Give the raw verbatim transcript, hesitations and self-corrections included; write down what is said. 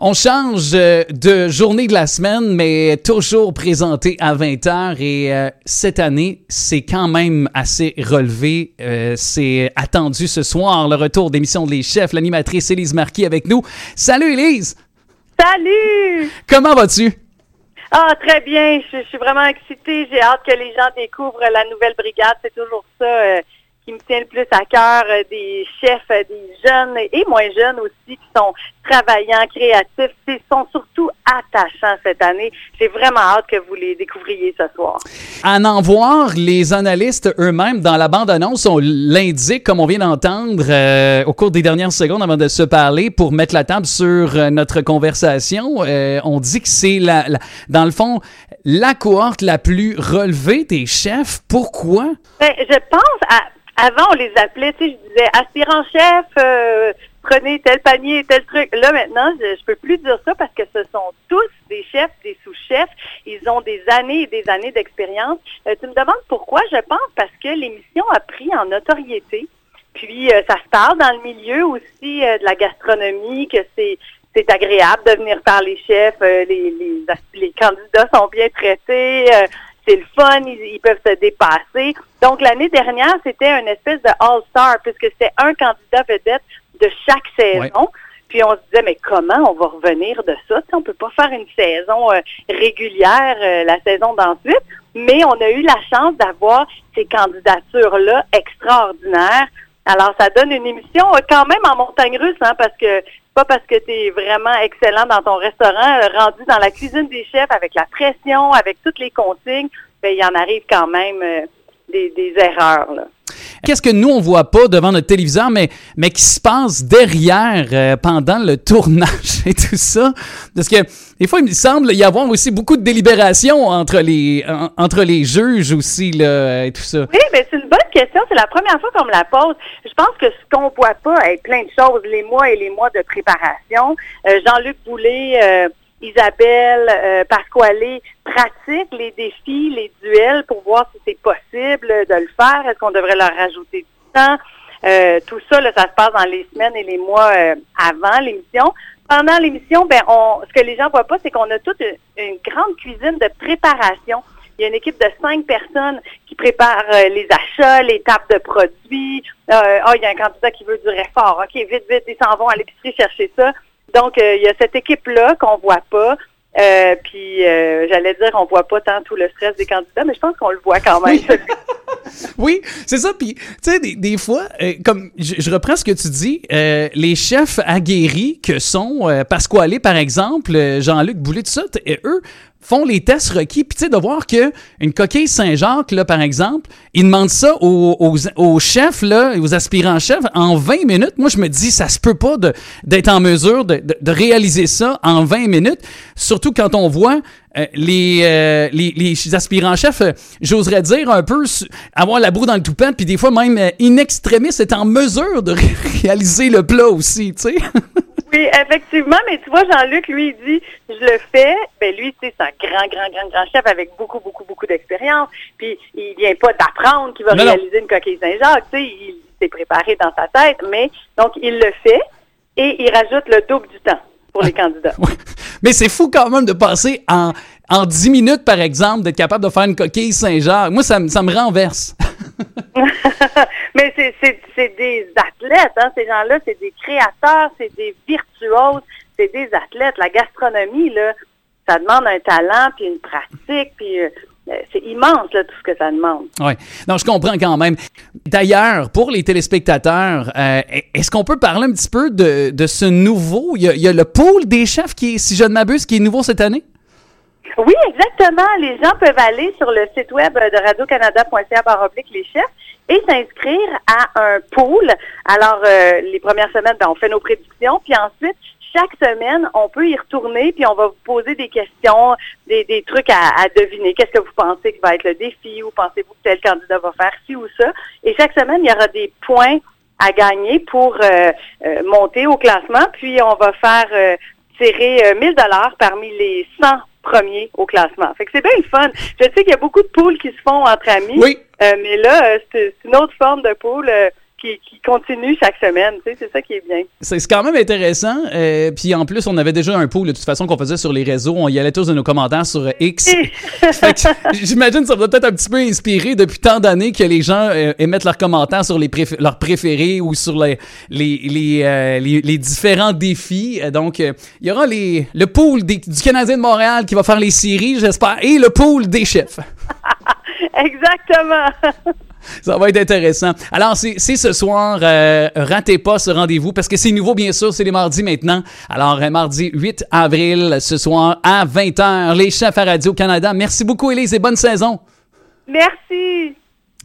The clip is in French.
On change euh, de journée de la semaine, mais toujours présenté à vingt heures. Et euh, cette année, c'est quand même assez relevé. Euh, c'est attendu ce soir, le retour d'émission de Les Chefs, l'animatrice Élise Marquis avec nous. Salut Élise! Salut! Comment vas-tu? Ah, très bien. Je, je suis vraiment excitée. J'ai hâte que les gens découvrent la nouvelle brigade. C'est toujours ça euh, qui me tient le plus à cœur. Euh, des chefs, euh, des jeunes et moins jeunes aussi qui sont travaillants, créatifs. Ils sont surtout attachants cette année. J'ai vraiment hâte que vous les découvriez ce soir. À en voir, les analystes eux-mêmes, dans la bande-annonce, on l'indique, comme on vient d'entendre euh, au cours des dernières secondes avant de se parler, pour mettre la table sur euh, notre conversation. Euh, on dit que c'est, la, la, dans le fond, la cohorte la plus relevée des chefs. Pourquoi? Ben, je pense, à, avant, on les appelait, tu sais, je disais, aspirant-chef, euh, prenez tel panier, tel truc. Là, maintenant, je, je peux plus dire ça parce que ce sont tous des chefs, des sous-chefs. Ils ont des années et des années d'expérience. Euh, tu me demandes pourquoi? Je pense parce que l'émission a pris en notoriété. Puis, euh, ça se parle dans le milieu aussi euh, de la gastronomie, que c'est c'est agréable de venir faire les chefs. Euh, les, les, les candidats sont bien traités. Euh, c'est le fun, ils, ils peuvent se dépasser. Donc, l'année dernière, c'était une espèce de all-star puisque c'était un candidat vedette de chaque saison. Ouais. Puis on se disait, mais comment on va revenir de ça? T'sais, on peut pas faire une saison euh, régulière, euh, la saison d'ensuite, mais on a eu la chance d'avoir ces candidatures-là extraordinaires. Alors, ça donne une émission euh, quand même en montagne russe, hein, parce que c'est pas parce que tu es vraiment excellent dans ton restaurant, euh, rendu dans la cuisine des chefs, avec la pression, avec toutes les consignes, ben il y en arrive quand même euh, des, des erreurs, là. Qu'est-ce que nous, on voit pas devant notre téléviseur, mais, mais qui se passe derrière euh, pendant le tournage et tout ça? Parce que des fois, il me semble y avoir aussi beaucoup de délibération entre les en, entre les juges aussi, là, et tout ça. Oui, mais c'est une bonne question. C'est la première fois qu'on me la pose. Je pense que ce qu'on voit pas est plein de choses, les mois et les mois de préparation. Euh, Jean-Luc Boulay... Euh, Isabelle, euh, Pasquale pratiquent les défis, les duels pour voir si c'est possible de le faire. Est-ce qu'on devrait leur rajouter du temps? Euh, tout ça, là, ça se passe dans les semaines et les mois euh, avant l'émission. Pendant l'émission, ben, on, ce que les gens voient pas, c'est qu'on a toute une, une grande cuisine de préparation. Il y a une équipe de cinq personnes qui préparent euh, les achats, les tables de produits. Euh, oh, il y a un candidat qui veut du réfort. OK, vite, vite, ils s'en vont à l'épicerie chercher ça. Donc, euh, il y a cette équipe-là qu'on voit pas. Euh, puis, euh, j'allais dire, on voit pas tant tout le stress des candidats, mais je pense qu'on le voit quand même. Oui, c'est ça. Puis, tu sais, des, des fois, euh, comme je, je reprends ce que tu dis, euh, les chefs aguerris que sont euh, Pasquale, par exemple, euh, Jean-Luc Boulay, tout ça, t- eux font les tests requis. Puis, tu sais, de voir qu'une coquille Saint-Jacques, là, par exemple, ils demandent ça aux, aux, aux chefs, là, aux aspirants chefs, en vingt minutes. Moi, je me dis, ça se peut pas de, d'être en mesure de, de, de réaliser ça en vingt minutes. Surtout quand on voit euh, les, euh, les, les aspirants chefs, euh, j'oserais dire un peu, avoir la broue dans le toupet, puis des fois même euh, in extremis, être en mesure de ré- réaliser le plat aussi, tu sais. Oui, effectivement, mais tu vois, Jean-Luc, lui, il dit, je le fais. Ben lui, tu sais, c'est un grand, grand, grand, grand chef avec beaucoup, beaucoup, beaucoup d'expérience. Puis, il vient pas d'apprendre qu'il va non, réaliser non. une coquille Saint-Jacques. Tu sais, il s'est préparé dans sa tête. Mais, donc, il le fait et il rajoute le double du temps pour les candidats. Oui. Mais c'est fou quand même de passer en, en dix minutes, par exemple, d'être capable de faire une coquille Saint-Jacques. Moi, ça, ça me renverse. Mais c'est, c'est, c'est des athlètes, hein, ces gens-là, c'est des créateurs, c'est des virtuoses, c'est des athlètes. La gastronomie, là, ça demande un talent, puis une pratique, puis euh, c'est immense, là, tout ce que ça demande. Oui, non, je comprends quand même. D'ailleurs, pour les téléspectateurs, euh, est-ce qu'on peut parler un petit peu de, de ce nouveau, il y, a, il y a le pool des chefs qui est, si je ne m'abuse, qui est nouveau cette année? Oui, exactement. Les gens peuvent aller sur le site web de radio canada point c a barre oblique les chefs et s'inscrire à un pool. Alors, euh, les premières semaines, ben, on fait nos prédictions, puis ensuite, chaque semaine, on peut y retourner, puis on va vous poser des questions, des, des trucs à, à deviner. Qu'est-ce que vous pensez qui va être le défi, ou pensez-vous que tel candidat va faire ci ou ça? Et chaque semaine, il y aura des points à gagner pour euh, euh, monter au classement, puis on va faire euh, tirer euh, mille dollars parmi les cent premiers au classement. Fait que c'est bien le fun. Je sais qu'il y a beaucoup de poules qui se font entre amis, oui. euh, mais là, euh, c'est, c'est une autre forme de poule euh, qui, qui continue chaque semaine. Tu sais, c'est ça qui est bien. C'est, c'est quand même intéressant. Euh, puis en plus, on avait déjà un poll de toute façon qu'on faisait sur les réseaux. On y allait tous de nos commentaires sur X. Fait que, j'imagine que ça va peut-être un petit peu inspiré depuis tant d'années que les gens euh, émettent leurs commentaires sur les préf- leurs préférés ou sur les les les, euh, les, les différents défis. Donc, euh, il y aura les le pool des, du Canadien de Montréal qui va faire les séries, j'espère, et le pool des chefs. Exactement. Ça va être intéressant. Alors, c'est, c'est ce soir. Euh, ratez pas ce rendez-vous parce que c'est nouveau, bien sûr. C'est les mardis maintenant. Alors, euh, mardi huit avril, ce soir, à vingt heures, les chefs à Radio-Canada. Merci beaucoup, Élise, et bonne saison. Merci.